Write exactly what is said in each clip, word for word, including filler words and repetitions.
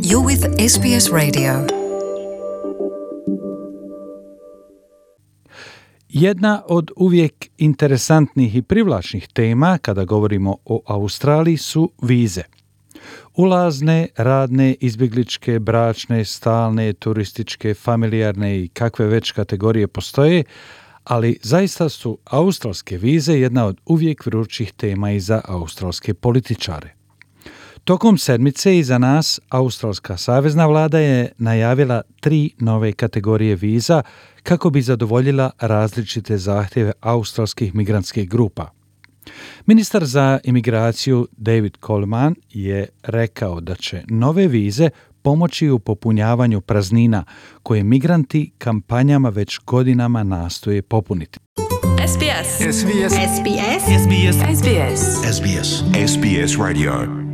You're with S B S Radio. Jedna od uvijek interesantnih i privlačnih tema kada govorimo o Australiji su vize. Ulazne, radne, izbjegličke, bračne, stalne, turističke, familijarne i kakve već kategorije postoje, ali zaista su australske vize jedna od uvijek vrućih tema i za australske političare. Tokom sedmice iza nas Australska savezna vlada je najavila tri nove kategorije viza kako bi zadovoljila različite zahtjeve australskih migrantskih grupa. Ministar za imigraciju David Coleman je rekao da će nove vize pomoći u popunjavanju praznina koje migranti kampanjama već godinama nastoje popuniti. S B S. S B S. S B S. S B S. S B S. S B S. S B S Radio.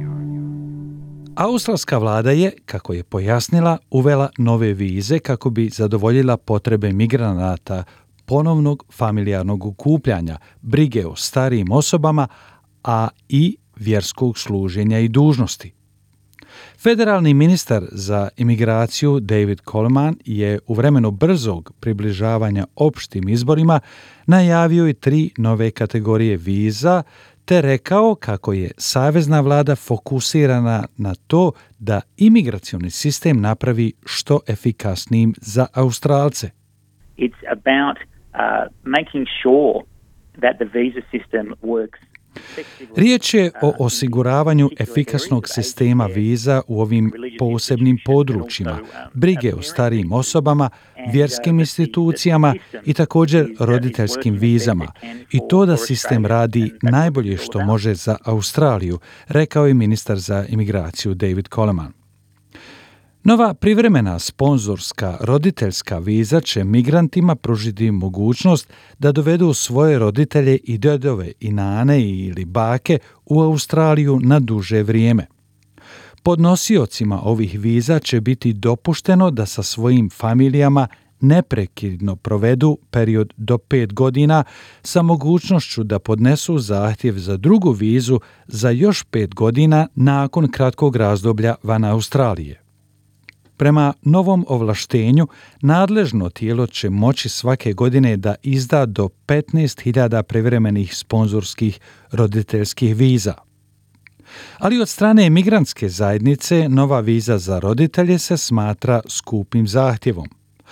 Australska vlada je, kako je pojasnila, uvela nove vize kako bi zadovoljila potrebe migranata ponovnog familijarnog okupljanja, brige o starijim osobama, a i vjerskog služenja i dužnosti. Federalni ministar za imigraciju David Coleman je u vremenu brzog približavanja opštim izborima najavio i tri nove kategorije viza, te rekao kako je savezna vlada fokusirana na to da imigracioni sistem napravi što efikasnijim za Australce. It's about uh, making sure that the visa system works. Riječ je o osiguravanju efikasnog sistema viza u ovim posebnim područjima, brige o starijim osobama, vjerskim institucijama i također roditeljskim vizama. I to da sistem radi najbolje što može za Australiju, rekao je ministar za imigraciju David Coleman. Nova privremena sponzorska roditeljska viza će migrantima pružiti mogućnost da dovedu svoje roditelje i djedove i nane ili bake u Australiju na duže vrijeme. Podnosiocima ovih viza će biti dopušteno da sa svojim familijama neprekidno provedu period do pet godina sa mogućnošću da podnesu zahtjev za drugu vizu za još pet godina nakon kratkog razdoblja van Australije. Prema novom ovlaštenju, nadležno tijelo će moći svake godine da izda do petnaest hiljada privremenih sponzorskih roditeljskih viza. Ali od strane migrantske zajednice nova viza za roditelje se smatra skupim zahtjevom.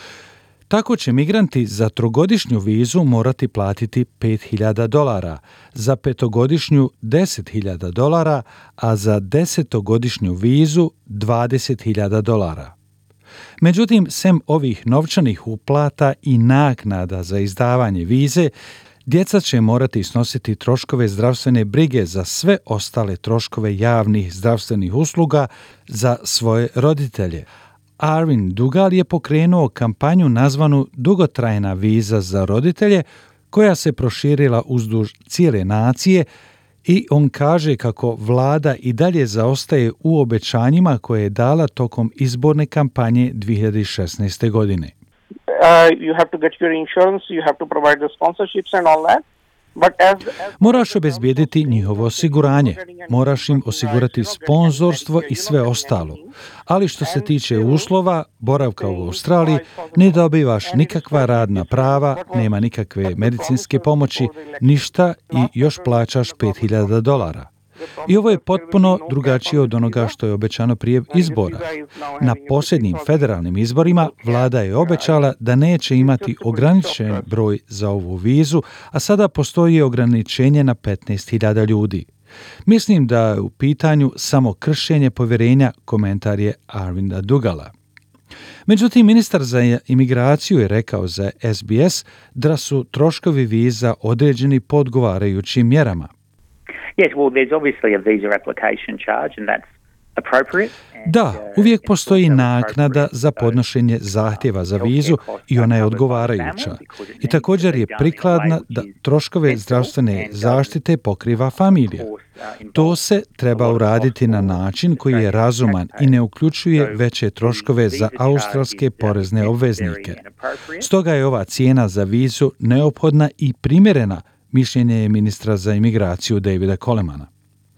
Tako će migranti za trogodišnju vizu morati platiti pet hiljada dolara, za petogodišnju deset hiljada dolara, a za desetogodišnju vizu dvadeset hiljada dolara. Međutim, sem ovih novčanih uplata i naknada za izdavanje vize, djeca će morati snositi troškove zdravstvene brige za sve ostale troškove javnih zdravstvenih usluga za svoje roditelje. Arvin Dugal je pokrenuo kampanju nazvanu Dugotrajna viza za roditelje, koja se proširila uzduž cijele nacije, i on kaže kako vlada i dalje zaostaje u obećanjima koje je dala tokom izborne kampanje dvije hiljade šesnaeste. godine. Uh, you have to get your insurance, you have to provide the sponsorships and all that. But as, as Moraš obezbijediti njihovo osiguranje, moraš im osigurati sponzorstvo i sve ostalo. Ali što se tiče uslova, boravka u Australiji, ne dobivaš nikakva radna prava, nema nikakve medicinske pomoći, ništa i još plaćaš pet hiljada dolara. I ovo je potpuno drugačije od onoga što je obećano prije izbora. Na posljednjim federalnim izborima vlada je obećala da neće imati ograničen broj za ovu vizu, a sada postoji ograničenje na petnaest hiljada ljudi. Mislim da je u pitanju samo kršenje povjerenja, komentar je Arvinda Dugala. Međutim, ministar za imigraciju je rekao za S B S da su troškovi viza određeni po odgovarajućim mjerama. Yes, well, there's obviously a visa application charge, and that's appropriate. Da, uvijek postoji naknada za podnošenje zahtjeva za vizu i ona je odgovarajuća. I također je prikladna da troškove zdravstvene zaštite pokriva familija. To se treba uraditi na način koji je razuman i ne uključuje veće troškove za australske porezne obveznike. Stoga je ova cijena za vizu neophodna i primjerena, mišljenje je ministra za imigraciju Davida Colemana.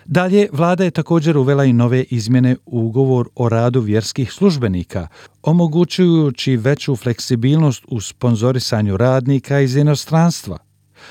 Dalje, vlada je također uvela i nove izmjene u ugovor o radu vjerskih službenika, omogućujući veću fleksibilnost u sponzorisanju radnika iz inostranstva.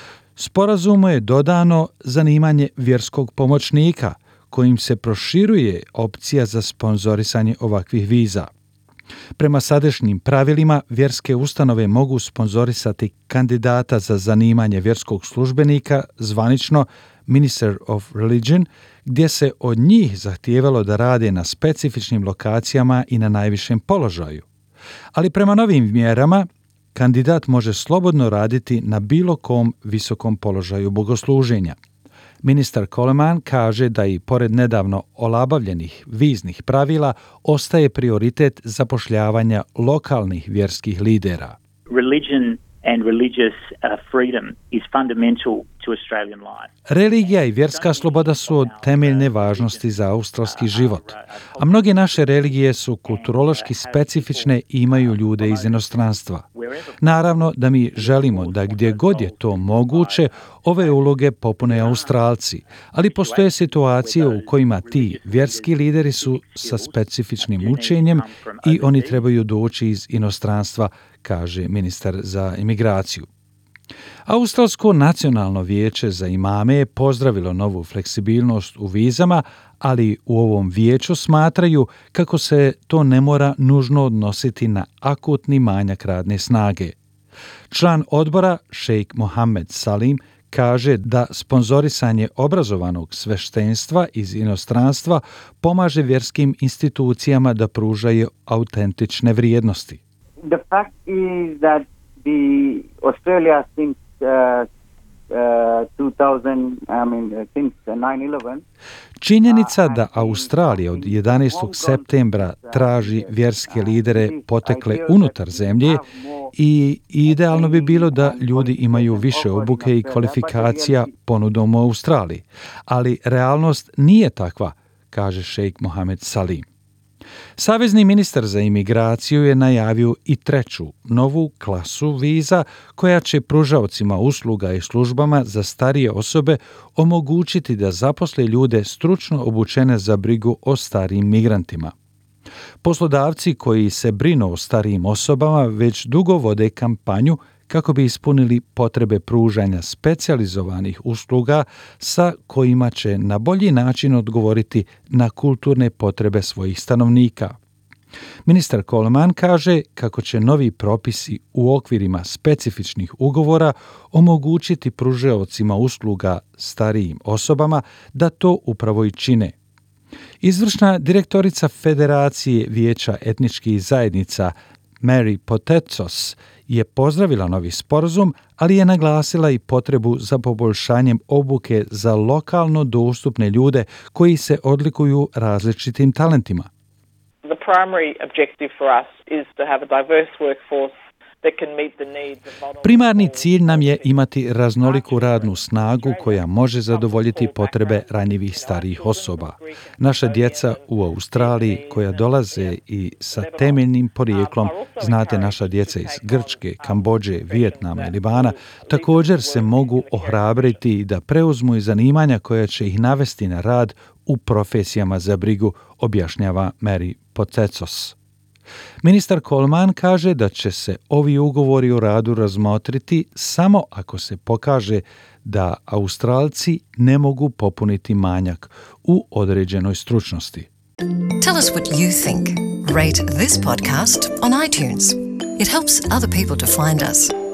Sporazumu je dodano zanimanje vjerskog pomoćnika, kojim se proširuje opcija za sponzorisanje ovakvih viza. Prema sadašnjim pravilima, vjerske ustanove mogu sponzorisati kandidata za zanimanje vjerskog službenika, zvanično Minister of Religion, gdje se od njih zahtijevalo da rade na specifičnim lokacijama i na najvišem položaju. Ali prema novim mjerama, kandidat može slobodno raditi na bilo kom visokom položaju bogosluženja. Ministar Coleman kaže da i pored nedavno olabavljenih viznih pravila ostaje prioritet zapošljavanja lokalnih vjerskih lidera. Religion and religious uh, freedom is fundamental to Australian life. Religija i vjerska sloboda su od temeljne važnosti za australski život, a mnoge naše religije su kulturološki specifične i imaju ljude iz inostranstva. Naravno da mi želimo da gdje god je to moguće, ove uloge popune Australci, ali postoje situacije u kojima ti vjerski lideri su sa specifičnim učenjem i oni trebaju doći iz inostranstva, kaže ministar za imigraciju. Australsko nacionalno vijeće za imame je pozdravilo novu fleksibilnost u vizama, ali u ovom vijeću smatraju kako se to ne mora nužno odnositi na akutni manjak radne snage. Član odbora, šejk Mohamed Salim, kaže da sponzorisanje obrazovanog sveštenstva iz inostranstva pomaže vjerskim institucijama da pružaju autentične vrijednosti. The fact is that the Australia since uh, uh, two thousand, I mean since nine eleven. Činjenica da Australija od jedanaestog septembra traži vjerske lidere potekle unutar zemlje i idealno bi bilo da ljudi imaju više obuke i kvalifikacija ponudom u Australiji, ali realnost nije takva, kaže šejk Mohamed Salim. Savezni ministar za imigraciju je najavio i treću, novu klasu viza koja će pružaocima usluga i službama za starije osobe omogućiti da zaposle ljude stručno obučene za brigu o starijim migrantima. Poslodavci koji se brinu o starijim osobama već dugo vode kampanju kako bi ispunili potrebe pružanja specijalizovanih usluga sa kojima će na bolji način odgovoriti na kulturne potrebe svojih stanovnika. Ministar Coleman kaže kako će novi propisi u okvirima specifičnih ugovora omogućiti pružaocima usluga starijim osobama da to upravo i čine. Izvršna direktorica Federacije vijeća etničkih zajednica Mary Potetsos je pozdravila novi sporazum, ali je naglasila i potrebu za poboljšanjem obuke za lokalno dostupne ljude koji se odlikuju različitim talentima. The primary objective for us is to have a diverse workforce that can meet the needs of not only Primarni cilj nam je imati raznoliku radnu snagu koja može zadovoljiti potrebe ranjivih starijih osoba. Naša djeca u Australiji koja dolaze i sa temeljnim porijeklom, znate naša djeca iz Grčke, Kambodže, Vijetnama i Libana, također se mogu ohrabriti da preuzmu i zanimanja koja će ih navesti na rad u profesijama za brigu, objašnjava Mary Potetsos. Ministar Coleman kaže da će se ovi ugovori o radu razmotriti samo ako se pokaže da Australci ne mogu popuniti manjak u određenoj stručnosti. Tell us what you think. Rate this podcast on iTunes. It helps other people to find us.